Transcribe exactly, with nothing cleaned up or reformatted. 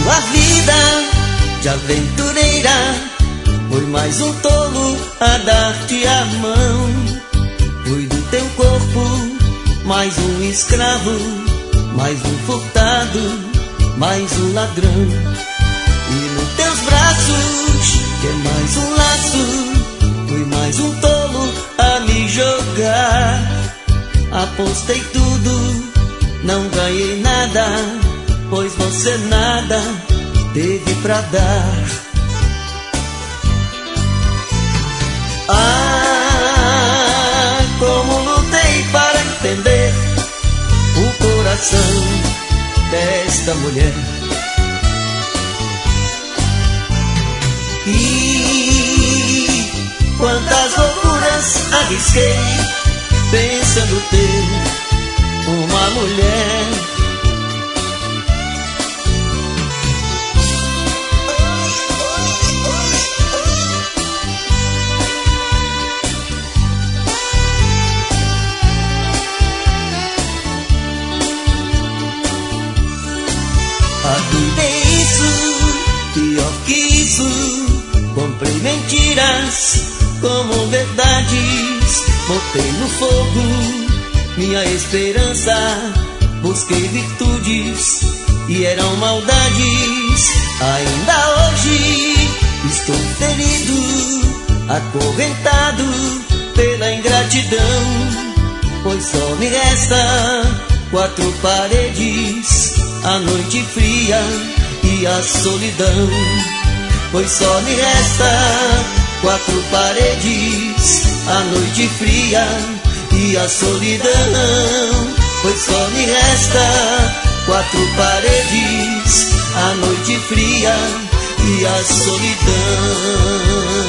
a vida de aventureira, foi mais um tolo a dar-te a mão. Fui do teu corpo mais um escravo, mais um furtado, mais um ladrão. E nos teus braços, que é mais um laço, fui mais um tolo a me jogar. Apostei tudo, não ganhei nada, pois você nada teve pra dar. Ah, como lutei para entender o coração desta mulher. E quantas loucuras arrisquei pensando ter uma mulher. A vida é isso, pior que isso. Comprei mentiras como verdades, botei no fogo minha esperança, busquei virtudes e eram maldades. Ainda hoje estou ferido, acorrentado pela ingratidão, pois só me resta quatro paredes, a noite fria e a solidão. Pois só me resta quatro paredes, a noite fria e a solidão. Pois só me resta quatro paredes, a noite fria e a solidão.